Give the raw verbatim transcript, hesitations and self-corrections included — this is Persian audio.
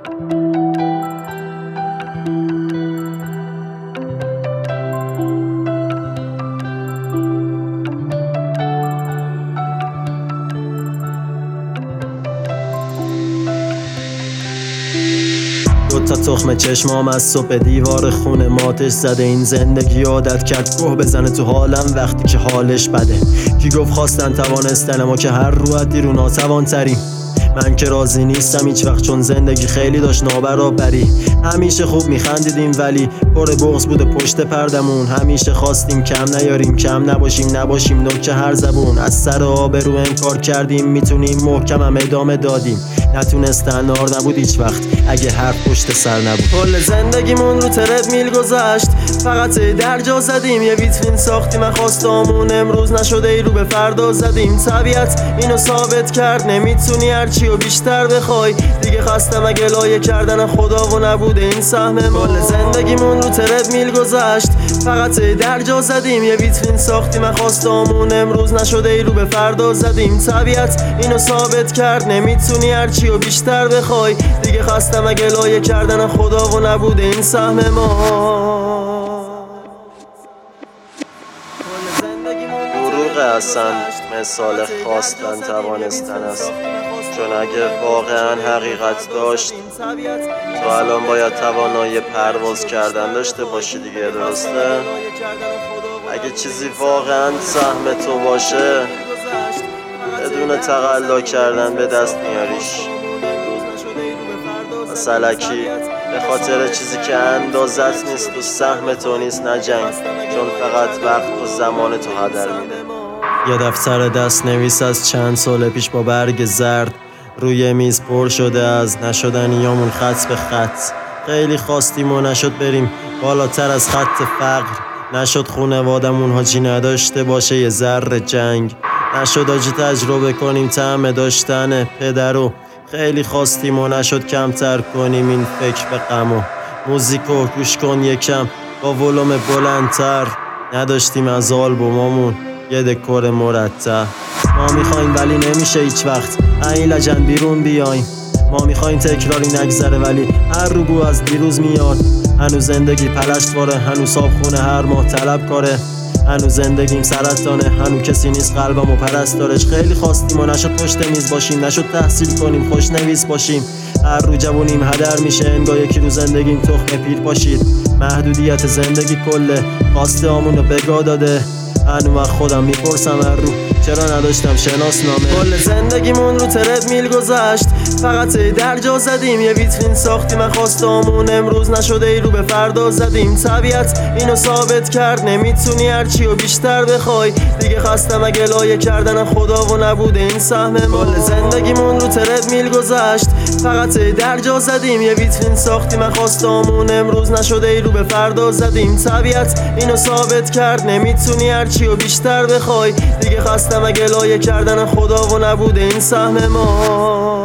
دوتا تخم چشمام از صبح دیوار خونه ماتش زده. این زندگی عادت کرد گوه بزنه تو حالم وقتی که حالش بده. کی گفت خواستن توانستن ما که هر رو از دیر و ناتوان تریم. من که راضی نیستم هیچ وقت چون زندگی خیلی داشت نابرابری. همیشه خوب میخندیدیم ولی پر بغض بوده پشت پردمون. همیشه خواستیم کم نیاریم کم نباشیم نباشیم نوک هر زبون. از سر آبرو انکار کردیم میتونیم محکم هم ادامه دادیم. نتونستن نار نبود هیچ وقت اگه حرف پشت سر نبود. کل زندگیمون رو ترد میل گذشت فقط در جا زدیم. یه ویترین ساختیم من خواستامون امروز نشده ای رو به فردا زدیم. طبیعت اینو ثابت کرد نمیتونی هرچی و بیشتر بخوای. دیگه خستم اگه لایه کردن خدا و نبوده این سهم ما. کل زندگیمون رو ترد میل گذشت فقط در جا زدیم. یه ویترین ساختیم من خواستامون امروز نشده ای رو به فردا زدیم. طبیعت اینو ثابت کرد نمیتونی هرچی و بیشتر بخوای. دیگه خستم اگه لایه کردن خدا و نبوده این سهم ما. دروغ هستن مثال خواستن توانستن است. چون اگه واقعا حقیقت داشت تو الان باید توانایی پرواز کردن داشته باشی دیگه، درسته؟ اگه چیزی واقعا سهم تو باشه بدون تقلا کردن به دست میاریش. مسلکی به خاطر چیزی که اندازت نیست و سهم تو نیست نجنگ، چون فقط وقت و زمان تو هدر میده. یه دفتر دست نویس از چند سال پیش با برگ زرد روی میز پر شده از نشدنیامون خط به خط. خیلی خواستیم و نشد بریم بالاتر از خط فقر. نشد خونوادمون حاجی نداشته باشه یه ذره جنگ. نشد حاجی تجربه کنیم طعم داشتن پدرو. خیلی خواستیم و نشد کمتر کنیم این فکر به غمو. موزیکو گوش کن یکم با ولوم بلندتر. نداشتیم از آلبومامون یه دکور مرتب. ما میخوایم ولی نمیشه هیچ وقت این لجن بیرون بیایم. ما میخوایم تکراری نگذره ولی هر رو بو از دیروز میاد. هنوز زندگی پلشتواره، هنوز صابخونه هر ماه طلب کاره. هنوز زندگیم سرطانه، هنوز کسی نیست قلبم و پرستارش. خیلی خواستیم و نشد پشت میز باشیم، نشد تحصیل کنیم خوشنویس باشیم. هر رو جوونیم هدر میشه انگار یکی رو زندگیم تخم پیر باشید. محدودیت زندگی کله خواسته آمونو بگاه داده. هنوز من خودم میپرسم هر رو چرا نداشتم شناسنامه. کل زندگیمون رو ترد میل گذشت فقط در جا زدیم. یه ویترین ساختیم من خواستامون امروز نشده ای رو به فردا زدیم. طبیعت اینو ثابت کرد نمیتونی هرچی و بیشتر بخوای. دیگه خستم اگه لایه کردن خدا و نبوده این سهم ما. کل زندگیمون رو ترد میل گذشت فقط در جا زدیم. یه ویترین ساختیم من خواستامون امروز نشده ای رو به فردا زدیم. طبیعت اینو ثابت کرد نمیتونی هرچی و بیشتر بخوای. دیگه خستم اگه لایه کردن خدا و نبوده این سهم ما.